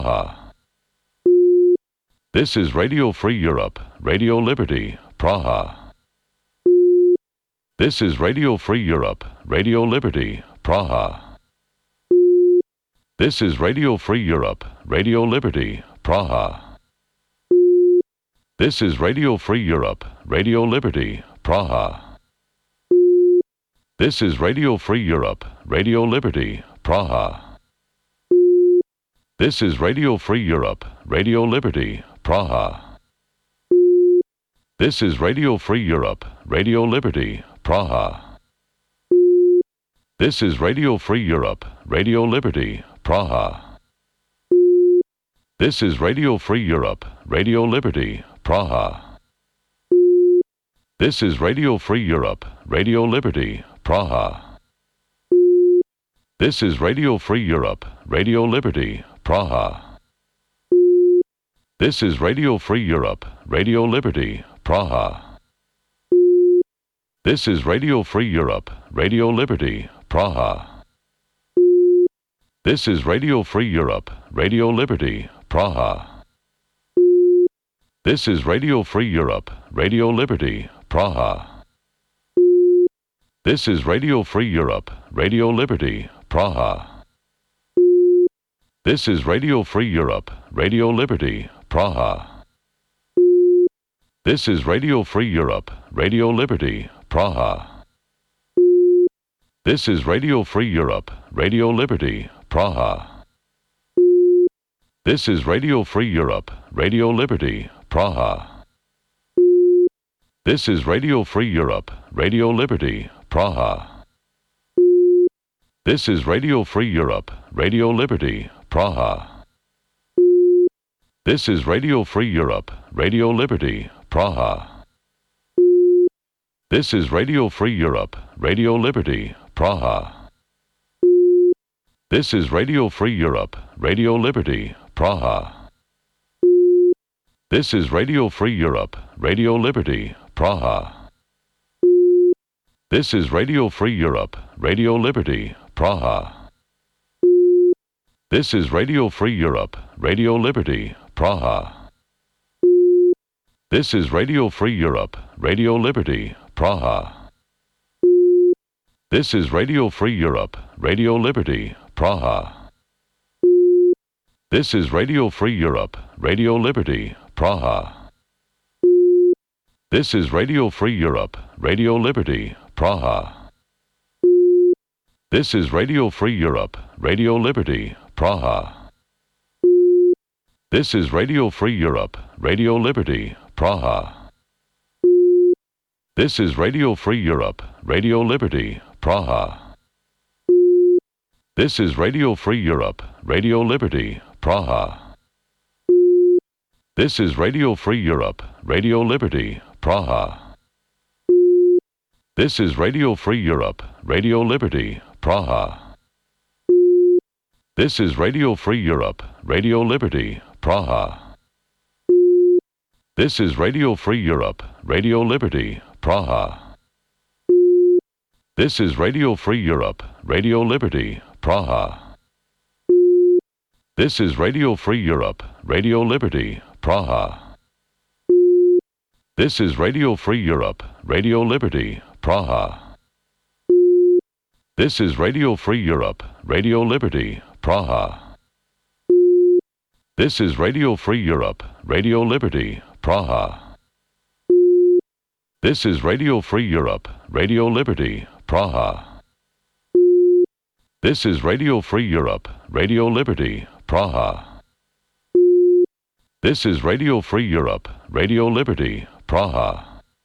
Praha. This is Radio Free Europe, Radio Liberty, Praha. This is Radio Free Europe, Radio Liberty, Praha. This is Radio Free Europe, Radio Liberty, Praha. This is Radio Free Europe, Radio Liberty, Praha. This is Radio Free Europe, Radio Liberty, Praha. This is Radio Free Europe, Radio Liberty, Praha. This is Radio Free Europe, Radio Liberty, Praha. This is Radio Free Europe, Radio Liberty, Praha. This is Radio Free Europe, Radio Liberty, Praha. This is Radio Free Europe, Radio Liberty, Praha. This is Radio Free Europe, Radio Liberty, Praha. This is Radio Free Europe, Radio Liberty, Praha. This is Radio Free Europe, Radio Liberty, Praha. This is Radio Free Europe, Radio Liberty, Praha. This is Radio Free Europe, Radio Liberty, Praha. This is Radio Free Europe, Radio Liberty, Praha. This is Radio Free Europe, Radio Liberty, Praha. This is Radio Free Europe, Radio Liberty, Praha. This is Radio Free Europe, Radio Liberty, Praha. This is Radio Free Europe, Radio Liberty, Praha. This is Radio Free Europe, Radio Liberty, Praha. This is Radio Free Europe, Radio Liberty, Praha. This is Radio Free Europe, Radio Liberty, Praha. This is Radio Free Europe, Radio Liberty, Praha. This is Radio Free Europe, Radio Liberty, Praha. This is Radio Free Europe, Radio Liberty, Praha. This is Radio Free Europe, Radio Liberty, Praha. This is Radio Free Europe, Radio Liberty, Praha. This is Radio Free Europe, Radio Liberty, Praha. This is Radio Free Europe, Radio Liberty, Praha. This is Radio Free Europe, Radio Liberty, Praha. This is Radio Free Europe, Radio Liberty, Praha. This is Radio Free Europe, Radio Liberty, Praha. This is Radio Free Europe, Radio Liberty, Praha. This is Radio Free Europe, Radio Liberty, Praha. This is Radio Free Europe, Radio Liberty, Praha. This is Radio Free Europe, Radio Liberty, Praha. This is Radio Free Europe, Radio Liberty, Praha. This is Radio Free Europe, Radio Liberty, Praha. This is Radio Free Europe, Radio Liberty, Praha. This is Radio Free Europe, Radio Liberty, Praha. This is Radio Free Europe, Radio Liberty, Praha. This is Radio Free Europe, Radio Liberty, Praha. This is Radio Free Europe, Radio Liberty, Praha. This is Radio Free Europe, Radio Liberty, Praha. This is Radio Free Europe, Radio Liberty, Praha. This is Radio Free Europe, Radio Liberty, Praha. This is Radio Free Europe, Radio Liberty, Praha.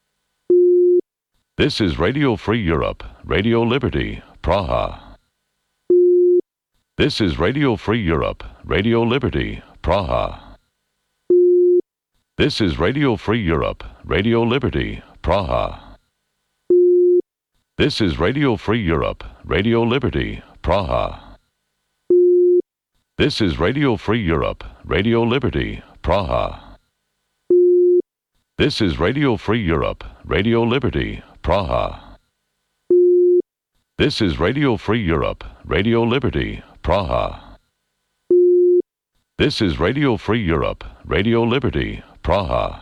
This is Radio Free Europe, Radio Liberty, Praha. This is Radio Free Europe, Radio Liberty, Praha. This is Radio Free Europe, Radio Liberty, Praha. This is Radio Free Europe, Radio Liberty, Praha. This is Radio Free Europe, Radio Liberty, Praha. This is Radio Free Europe, Radio Liberty, Praha. This is Radio Free Europe, Radio Liberty, Praha. This is Radio Free Europe, Radio Liberty, Praha.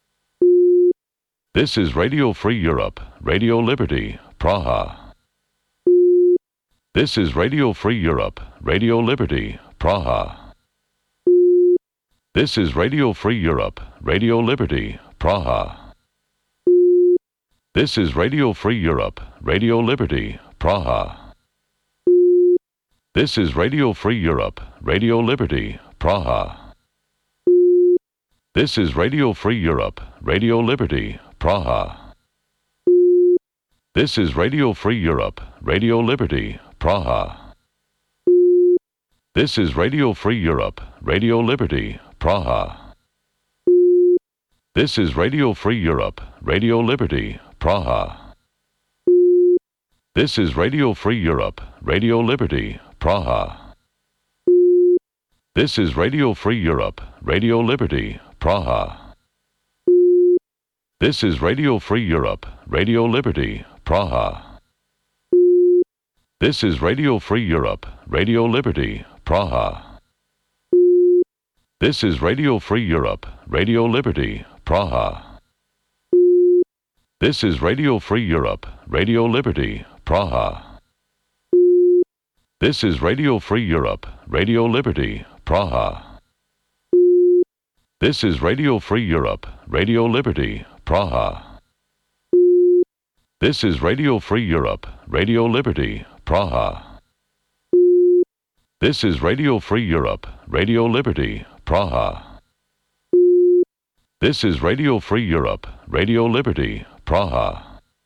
This is Radio Free Europe, Radio Liberty, Praha. This is Radio Free Europe, Radio Liberty, Praha. This is Radio Free Europe, Radio Liberty, Praha. This is Radio Free Europe, Radio Liberty, Praha. This is Radio Free Europe, Radio Liberty, Praha. This is Radio Free Europe, Radio Liberty, Praha. This is Radio Free Europe, Radio Liberty, Praha. This is Radio Free Europe, Radio Liberty, Praha. This is Radio Free Europe, Radio Liberty, Praha. This is Radio Free Europe, Radio Liberty, Praha. This is Radio Free Europe, Radio Liberty, Praha. This is Radio Free Europe, Radio Liberty, Praha. This is Radio Free Europe, Radio Liberty, Praha. This is Radio Free Europe, Radio Liberty, Praha. This is Radio Free Europe, Radio Liberty, Praha. This is Radio Free Europe, Radio Liberty, Praha. This is Radio Free Europe, Radio Liberty, Praha. This is Radio Free Europe, Radio Liberty, Praha. This is Radio Free Europe, Radio Liberty, Praha. This is Radio Free Europe, Radio Liberty, Praha.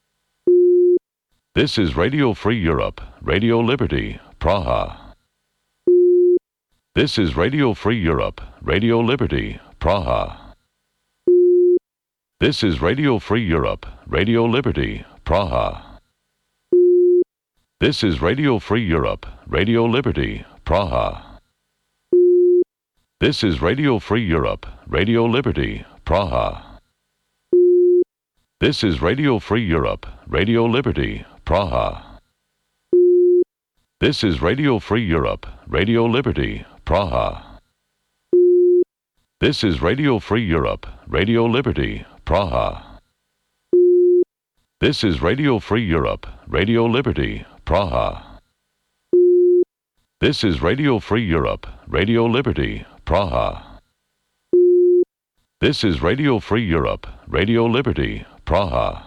This is Radio Free Europe, Radio Liberty, Praha. This is Radio Free Europe, Radio Liberty, Praha. This is Radio Free Europe, Radio Liberty, Praha. This is Radio Free Europe, Radio Liberty, Praha. This is Radio Free Europe, Radio Liberty, Praha. This is Radio Free Europe, Radio Liberty, Praha. This is Radio Free Europe, Radio Liberty, Praha. This is Radio Free Europe, Radio Liberty, Praha. This is Radio Free Europe, Radio Liberty, Praha. This is Radio Free Europe, Radio Liberty, Praha. This is Radio Free Europe, Radio Liberty, Praha.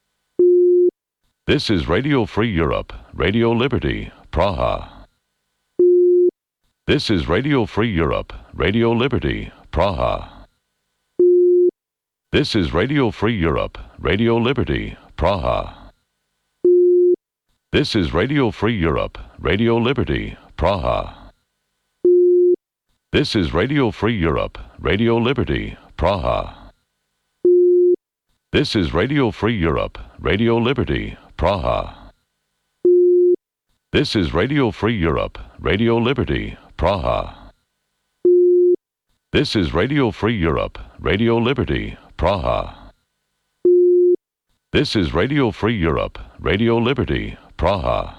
This is Radio Free Europe, Radio Liberty, Praha. This is Radio Free Europe, Radio Liberty, Praha. This is Radio Free Europe, Radio Liberty, Praha. This is Radio Free Europe, Radio Liberty, Praha. This is Radio Free Europe, Radio Liberty, Praha. This is Radio Free Europe, Radio Liberty, Praha. This is Radio Free Europe, Radio Liberty, Praha. This is Radio Free Europe, Radio Liberty, Praha. This is Radio Free Europe, Radio Liberty, Praha.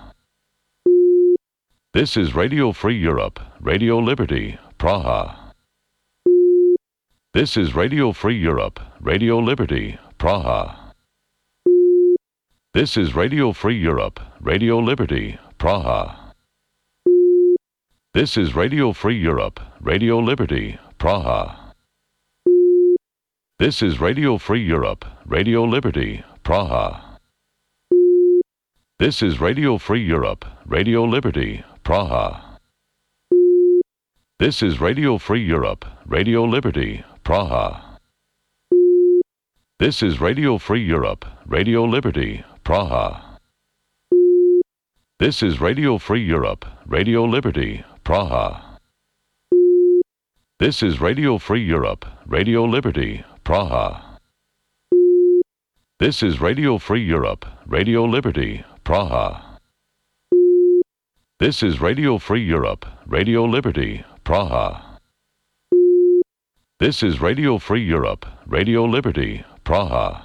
This is Radio Free Europe, Radio Liberty, Praha. This is Radio Free Europe, Radio Liberty, Praha. This is Radio Free Europe, Radio Liberty, Praha. This is Radio Free Europe, Radio Liberty, Praha. This is Radio Free Europe, Radio Liberty, Praha. This is Radio Free Europe, Radio Liberty, Praha. This is Radio Free Europe, Radio Liberty, Praha. This is Radio Free Europe, Radio Liberty, Praha. This is Radio Free Europe, Radio Liberty, Praha. This is Radio Free Europe, Radio Liberty, Praha. This is Radio Free Europe, Radio Liberty, Praha. This is Radio Free Europe, Radio Liberty, Praha. This is Radio Free Europe, Radio Liberty, Praha.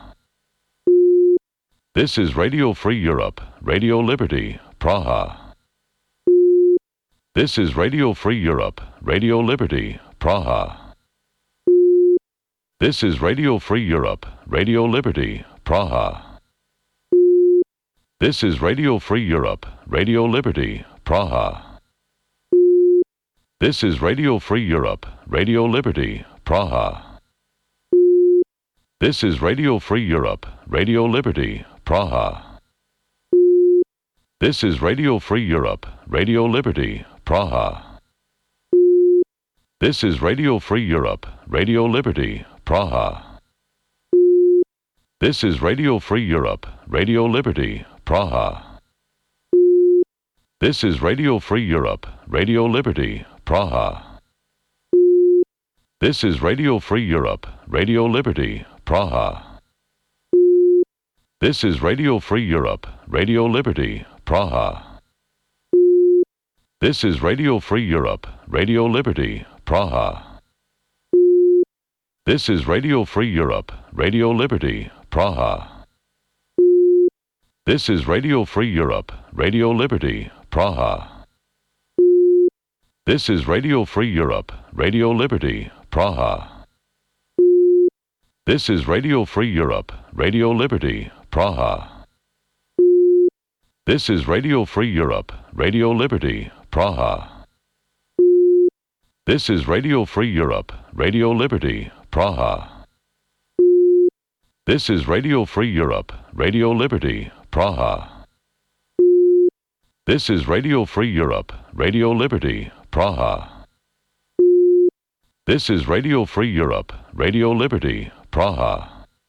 This is Radio Free Europe, Radio Liberty, Praha. This is Radio Free Europe, Radio Liberty, Praha. This is Radio Free Europe, Radio Liberty, Praha. This is Radio Free Europe, Radio Liberty, Praha. This is Radio Free Europe, Radio Liberty, Praha. This is Radio Free Europe, Radio Liberty, Praha. This is Radio Free Europe, Radio Liberty, Praha. This is Radio Free Europe, Radio Liberty, Praha. This is Radio Free Europe, Radio Liberty, Praha. This is Radio Free Europe, Radio Liberty, Praha. This is Radio Free Europe, Radio Liberty, Praha. This is Radio Free Europe, Radio Liberty, Praha. This is Radio Free Europe, Radio Liberty, Praha. This is Radio Free Europe, Radio Liberty, Praha. This is Radio Free Europe, Radio Liberty, Praha. This is Radio Free Europe, Radio Liberty, Praha. This is Radio Free Europe, Radio Liberty, Praha. This is Radio Free Europe, Radio Liberty, Praha. This is Radio Free Europe, Radio Liberty, Praha. This is Radio Free Europe, Radio Liberty, Praha. This is Radio Free Europe, Radio Liberty, Praha. This is Radio Free Europe, Radio Liberty, Praha.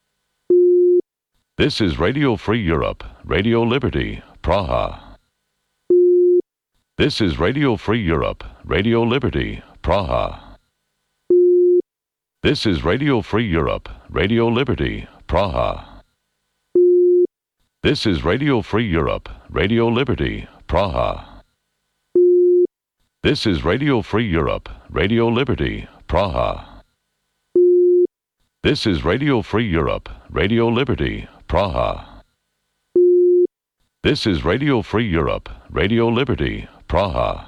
This is Radio Free Europe, Radio Liberty, Praha. This is Radio Free Europe, Radio Liberty, Praha. This is Radio Free Europe, Radio Liberty, Praha. This is Radio Free Europe, Radio Liberty, Praha. This is Radio Free Europe, Radio Liberty, Praha. This is Radio Free Europe, Radio Liberty, Praha. This is Radio Free Europe, Radio Liberty, Praha.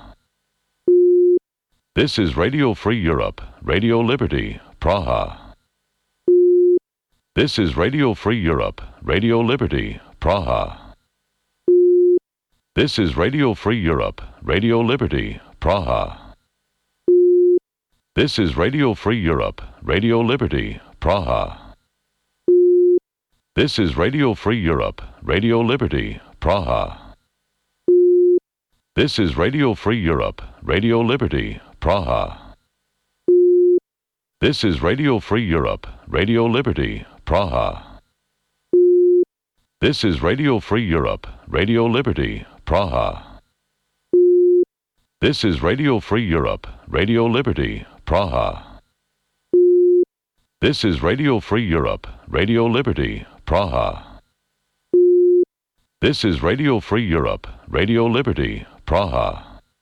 This is Radio Free Europe, Radio Liberty, Praha. This is Radio Free Europe, Radio Liberty, Praha. This is Radio Free Europe, Radio Liberty, Praha. This is Radio Free Europe, Radio Liberty, Praha. This is Radio Free Europe, Radio Liberty, Praha. This is Radio Free Europe, Radio Liberty, Praha. This is Radio Free Europe, Radio Liberty, Praha. This is Radio Free Europe, Radio Liberty, Praha. This is Radio Free Europe, Radio Liberty, Praha. This is Radio Free Europe, Radio Liberty, Praha. This is Radio Free Europe, Radio Liberty, Praha.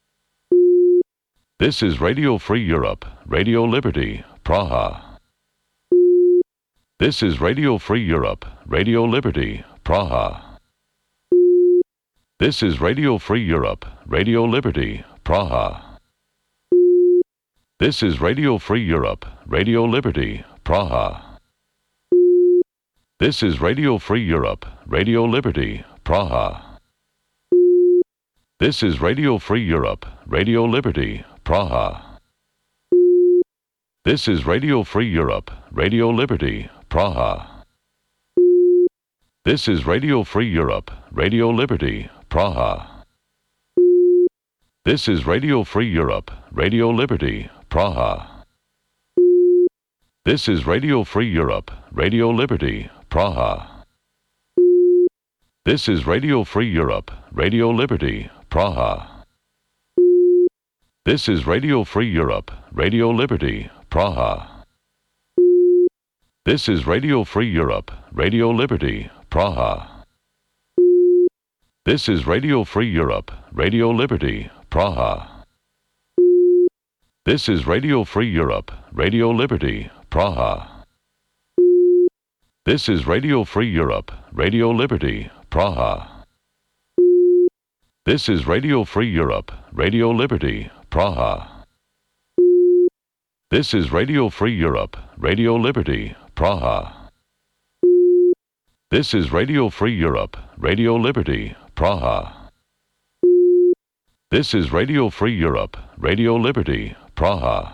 This is Radio Free Europe, Radio Liberty, Praha. This is Radio Free Europe, Radio Liberty, Praha. This is Radio Free Europe, Radio Liberty, Praha. This is Radio Free Europe, Radio Liberty, Praha. This is Radio Free Europe, Radio Liberty, Praha. This is Radio Free Europe, Radio Liberty, Praha. This is Radio Free Europe, Radio Liberty, Praha. This is Radio Free Europe, Radio Liberty, Praha. This is Radio Free Europe, Radio Liberty, Praha. This is Radio Free Europe, Radio Liberty, Praha. This is Radio Free Europe, Radio Liberty, Praha. This is Radio Free Europe, Radio Liberty, Praha. This is Radio Free Europe, Radio Liberty, Praha. This is Radio Free Europe, Radio Liberty, Praha. This is Radio Free Europe, Radio Liberty, Praha. This is Radio Free Europe, Radio Liberty, Praha. This is Radio Free Europe, Radio Liberty, Praha. This is Radio Free Europe, Radio Liberty, Praha. This is Radio Free Europe, Radio Liberty, Praha. This is Radio Free Europe, Radio Liberty, Praha.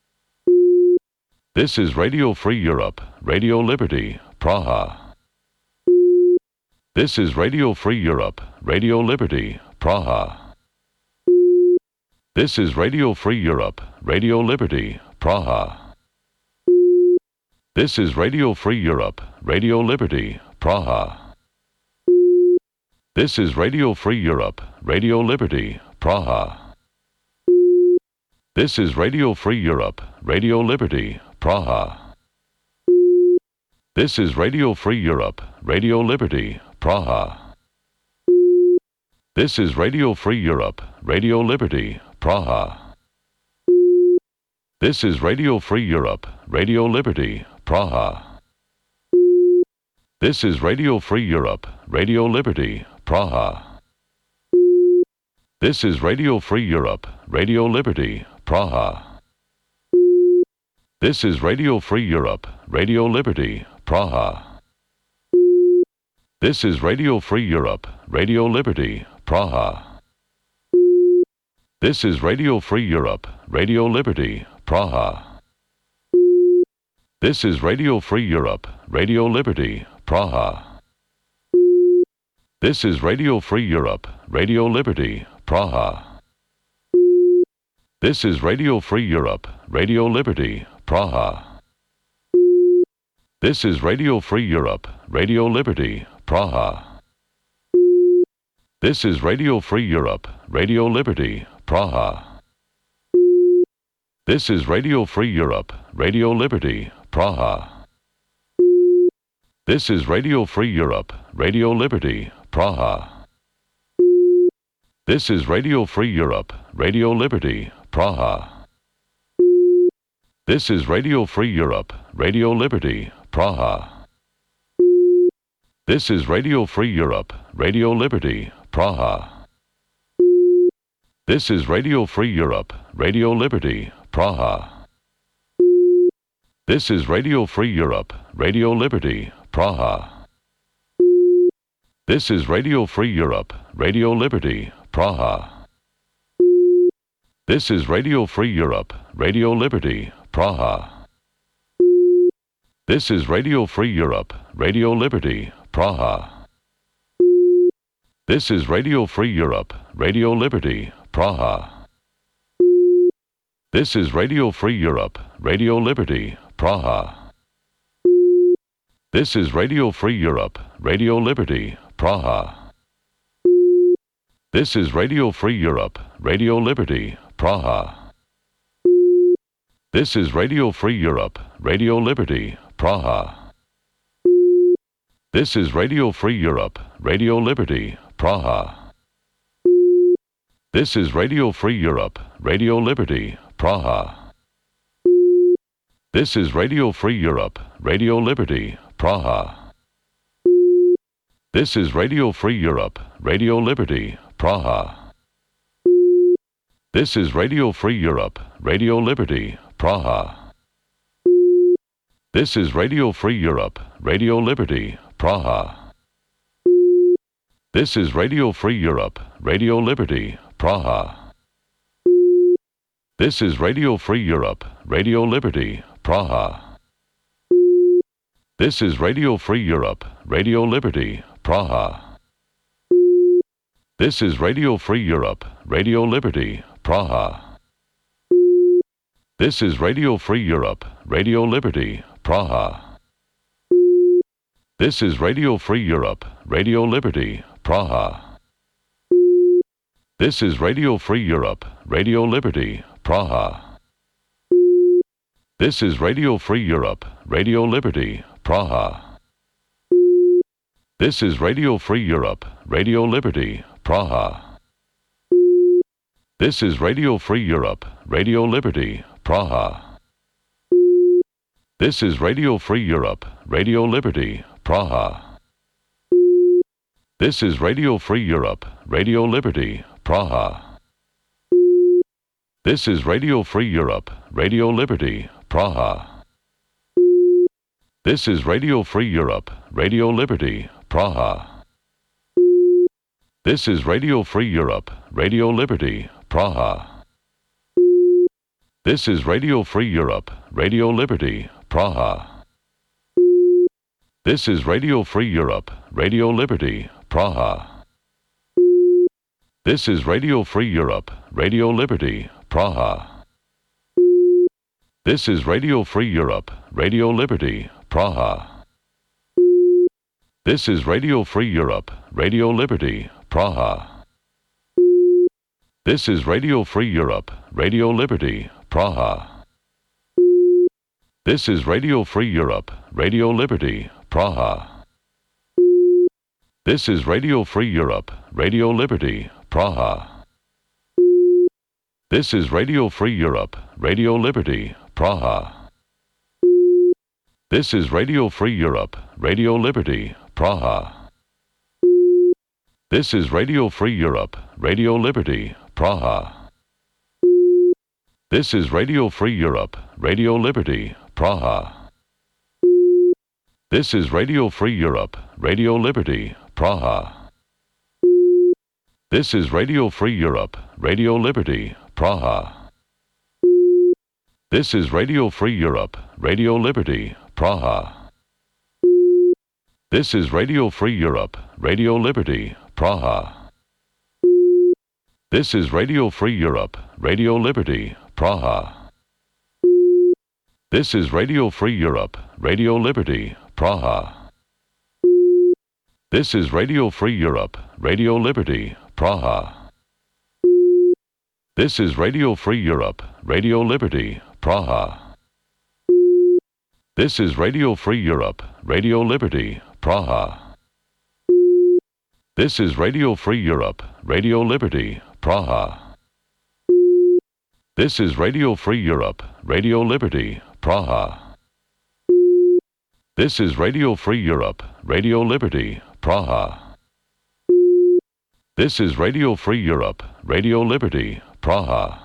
This is Radio Free Europe, Radio Liberty, Praha. This is Radio Free Europe, Radio Liberty, Praha. This is Radio Free Europe, Radio Liberty, Praha. This is Radio Free Europe, Radio Liberty, Praha. This is Radio Free Europe, Radio Liberty, Praha. This is Radio Free Europe, Radio Liberty, Praha. This is Radio Free Europe, Radio Liberty, Praha. This is Radio Free Europe, Radio Liberty, Praha. This is Radio Free Europe, Radio Liberty, Praha. This is Radio Free Europe, Radio Liberty, Praha. This is Radio Free Europe, Radio Liberty, Praha. This is Radio Free Europe, Radio Liberty, Praha. This is Radio Free Europe, Radio Liberty, Praha. This is Radio Free Europe, Radio Liberty, Praha. This is Radio Free Europe, Radio Liberty, Praha. This is Radio Free Europe, Radio Liberty, Praha. This is Radio Free Europe, Radio Liberty, Praha. This is Radio Free Europe, Radio Liberty, Praha. This is Radio Free Europe, Radio Liberty, Praha. This is Radio Free Europe, Radio Liberty, Praha. This is Radio Free Europe, Radio Liberty, Praha. This is Radio Free Europe, Radio Liberty, Praha. This is Radio Free Europe, Radio Liberty, Praha. This is Radio Free Europe, Radio Liberty, Praha. This is Radio Free Europe, Radio Liberty, Praha. This is Radio Free Europe, Radio Liberty, Praha. This is Radio Free Europe, Radio Liberty, Praha. This is Radio Free Europe, Radio Liberty, Praha. This is Radio Free Europe, Radio Liberty, Praha. This is Radio Free Europe, Radio Liberty, Praha. This is Radio Free Europe, Radio Liberty, Praha. This is Radio Free Europe, Radio Liberty, Praha. This is Radio Free Europe, Radio Liberty, Praha. This is Radio Free Europe, Radio Liberty, Praha. This is Radio Free Europe, Radio Liberty, Praha. This is Radio Free Europe, Radio Liberty, Praha. This is Radio Free Europe, Radio Liberty, Praha. This is Radio Free Europe, Radio Liberty, Praha. This is Radio Free Europe, Radio Liberty, Praha. This is Radio Free Europe, Radio Liberty, Praha. This is Radio Free Europe, Radio Liberty, Praha. This is Radio Free Europe, Radio Liberty, Praha. This is Radio Free Europe, Radio Liberty, Praha. This is Radio Free Europe, Radio Liberty, Praha. This is Radio Free Europe, Radio Liberty, Praha. This is Radio Free Europe, Radio Liberty, Praha. This is Radio Free Europe, Radio Liberty, Praha. This is Radio Free Europe, Radio Liberty, Praha. This is Radio Free Europe, Radio Liberty, Praha. This is Radio Free Europe, Radio Liberty, Praha. This is Radio Free Europe, Radio Liberty, Praha. This is Radio Free Europe, Radio Liberty, Praha. This is Radio Free Europe, Radio Liberty, Praha. This is Radio Free Europe, Radio Liberty, Praha. This is Radio Free Europe, Radio Liberty, Praha. This is Radio Free Europe, Radio Liberty, Praha. This is Radio Free Europe, Radio Liberty, Praha. This is Radio Free Europe, Radio Liberty, Praha. This is Radio Free Europe, Radio Liberty, Praha. This is Radio Free Europe, Radio Liberty, Praha. This is Radio Free Europe, Radio Liberty, Praha. This is Radio Free Europe, Radio Liberty, Praha. This is Radio Free Europe, Radio Liberty, Praha. This is Radio Free Europe, Radio Liberty, Praha. This is Radio Free Europe, Radio Liberty, Praha. This is Radio Free Europe, Radio Liberty, Praha. This is Radio Free Europe, Radio Liberty, Praha. This is Radio Free Europe, Radio Liberty, Praha. This is Radio Free Europe, Radio Liberty, Praha. This is Radio Free Europe, Radio Liberty, Praha. This is Radio Free Europe, Radio Liberty, Praha. This is Radio Free Europe, Radio Liberty, Praha. This is Radio Free Europe, Radio Liberty, Praha. This is Radio Free Europe, Radio Liberty, Praha. This is Radio Free Europe, Radio Liberty, Praha. This is Radio Free Europe, Radio Liberty, Praha. This is Radio Free Europe, Radio Liberty, Praha. This is Radio Free Europe, Radio Liberty, Praha. This is Radio Free Europe, Radio Liberty, Praha. This is Radio Free Europe, Radio Liberty, Praha.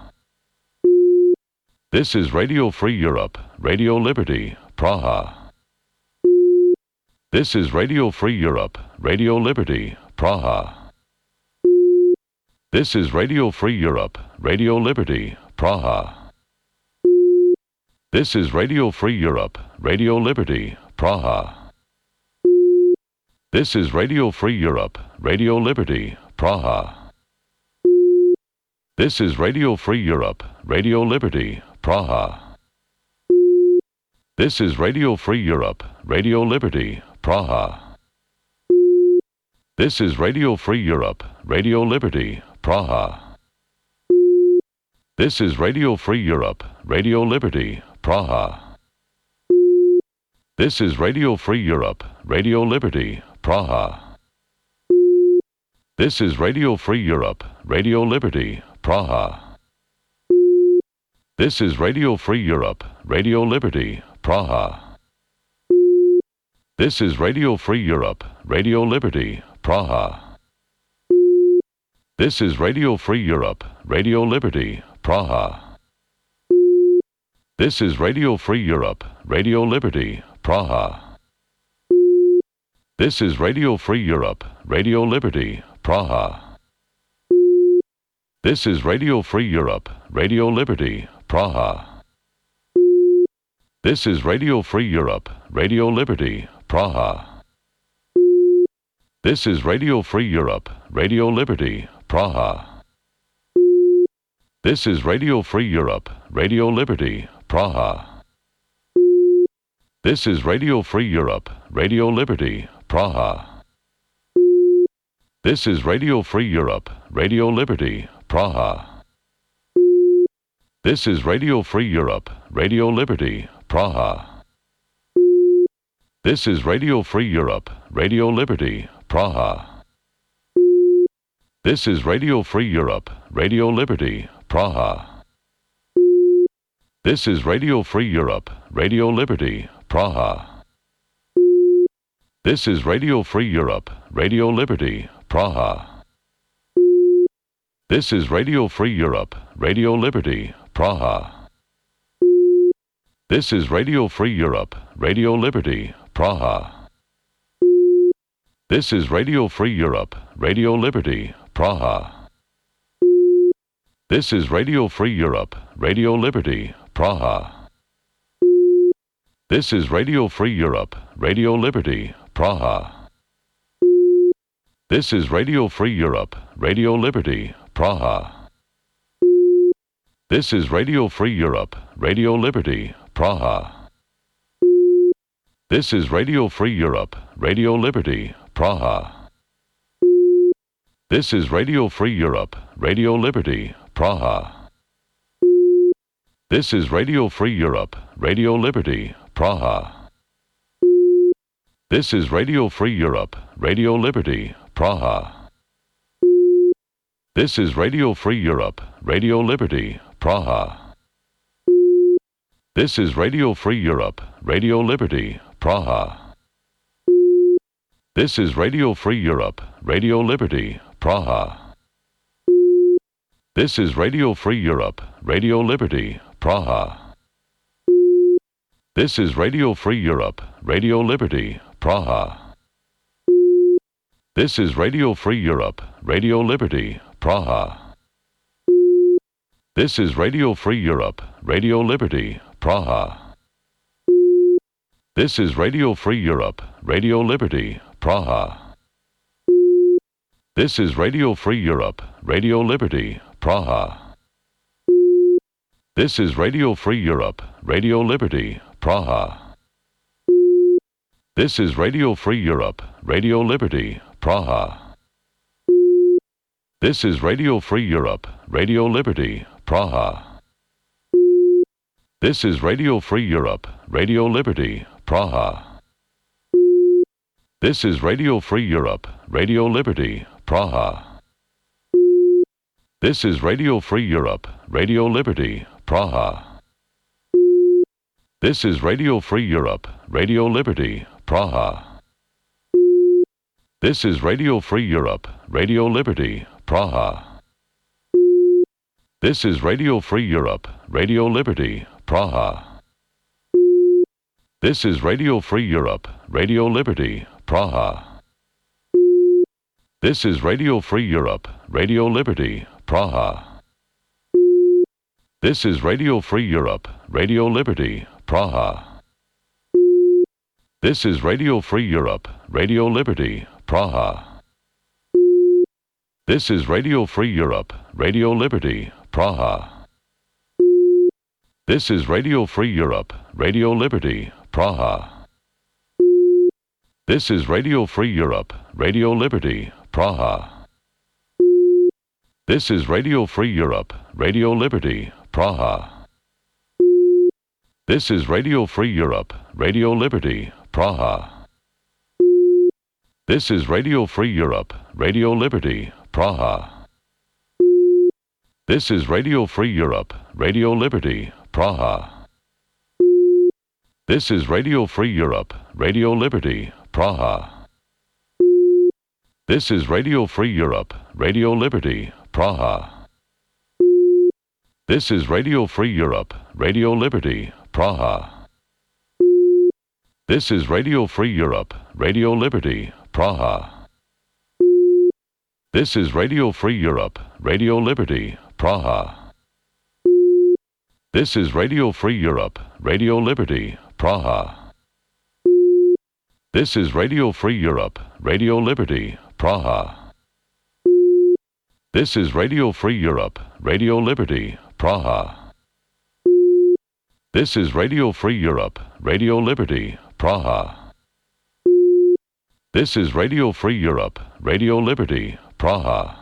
This is Radio Free Europe, Radio Liberty, Praha. This is Radio Free Europe, Radio Liberty, Praha. This is Radio Free Europe, Radio Liberty, Praha. This is Radio Free Europe, Radio Liberty, Praha. This is Radio Free Europe, Radio Liberty, Praha. This is Radio Free Europe, Radio Liberty, Praha. This is Radio Free Europe, Radio Liberty, Praha. This is Radio Free Europe, Radio Liberty, Praha. This is Radio Free Europe, Radio Liberty, Praha. This is Radio Free Europe, Radio Liberty, Praha. This is Radio Free Europe, Radio Liberty, Praha. This is Radio Free Europe, Radio Liberty, Praha. This is Radio Free Europe, Radio Liberty, Praha. This is Radio Free Europe, Radio Liberty, Praha. This is Radio Free Europe, Radio Liberty, Praha. This is Radio Free Europe, Radio Liberty, Praha. This is Radio Free Europe, Radio Liberty, Praha. This is Radio Free Europe, Radio Liberty, Praha. This is Radio Free Europe, Radio Liberty, Praha. This is Radio Free Europe, Radio Liberty, Praha. This is Radio Free Europe, Radio Liberty, Praha. This is Radio Free Europe, Radio Liberty, Praha. This is Radio Free Europe, Radio Liberty, Praha. This is Radio Free Europe, Radio Liberty, Praha. This is Radio Free Europe, Radio Liberty, Praha. This is Radio Free Europe, Radio Liberty, Praha. This is Radio Free Europe, Radio Liberty, Praha. This is Radio Free Europe, Radio Liberty, Praha. This is Radio Free Europe, Radio Liberty, Praha. This is Radio Free Europe, Radio Liberty, Praha. This is Radio Free Europe, Radio Liberty, Praha. This is Radio Free Europe, Radio Liberty, Praha. This is Radio Free Europe, Radio Liberty, Praha. This is Radio Free Europe, Radio Liberty, Praha. This is Radio Free Europe, Radio Liberty, Praha. This is Radio Free Europe, Radio Liberty, Praha. This is Radio Free Europe, Radio Liberty, Praha. This is Radio Free Europe, Radio Liberty, Praha. This is Radio Free Europe, Radio Liberty, Praha. This is Radio Free Europe, Radio Liberty, Praha. This is Radio Free Europe, Radio Liberty, Praha. This is Radio Free Europe, Radio Liberty, Praha. This is Radio Free Europe, Radio Liberty, Praha. This is Radio Free Europe, Radio Liberty, Praha. This is Radio Free Europe, Radio Liberty, Praha. This is Radio Free Europe, Radio Liberty, Praha. This is Radio Free Europe, Radio Liberty, Praha. This is Radio Free Europe, Radio Liberty, Praha. This is Radio Free Europe, Radio Liberty, Praha. This is Radio Free Europe, Radio Liberty, Praha. This is Radio Free Europe, Radio Liberty, Praha. This is Radio Free Europe, Radio Liberty, Praha. This is Radio Free Europe, Radio Liberty, Praha. This is Radio Free Europe, Radio Liberty, Praha. This is Radio Free Europe, Radio Liberty, Praha. This is Radio Free Europe, Radio Liberty, Praha. This is Radio Free Europe, Radio Liberty, Praha. This is Radio Free Europe, Radio Liberty, Praha. This is Radio Free Europe, Radio Liberty, Praha. This is Radio Free Europe, Radio Liberty, Praha. This is Radio Free Europe, Radio Liberty, Praha. This is Radio Free Europe, Radio Liberty, Praha. This is Radio Free Europe, Radio Liberty, Praha. This is Radio Free Europe, Radio Liberty, Praha. This is Radio Free Europe, Radio Liberty, Praha. This is Radio Free Europe, Radio Liberty, Praha. This is Radio Free Europe, Radio Liberty, Praha. This is Radio Free Europe, Radio Liberty, Praha. This is Radio Free Europe, Radio Liberty, Praha. This is Radio Free Europe, Radio Liberty, Praha. This is Radio Free Europe, Radio Liberty, Praha. This is Radio Free Europe, Radio Liberty, Praha. This is Radio Free Europe, Radio Liberty, Praha. This is Radio Free Europe, Radio Liberty, Praha. This is Radio Free Europe, Radio Liberty, Praha. This is Radio Free Europe, Radio Liberty, Praha. This is Radio Free Europe, Radio Liberty, Praha.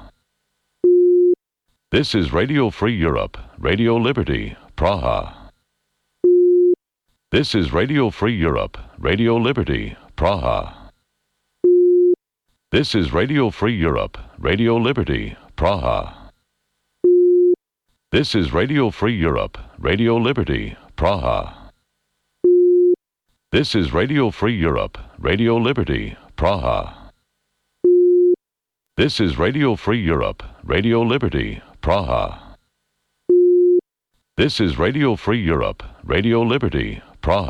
This is Radio Free Europe, Radio Liberty, Praha. This is Radio Free Europe, Radio Liberty, Praha. This is Radio Free Europe, Radio Liberty, Praha. This is Radio Free Europe, Radio Liberty, Praha. This is Radio Free Europe, Radio Liberty, Praha. This is Radio Free Europe, Radio Liberty, Praha. This is Radio Free Europe, Radio Liberty, Praha.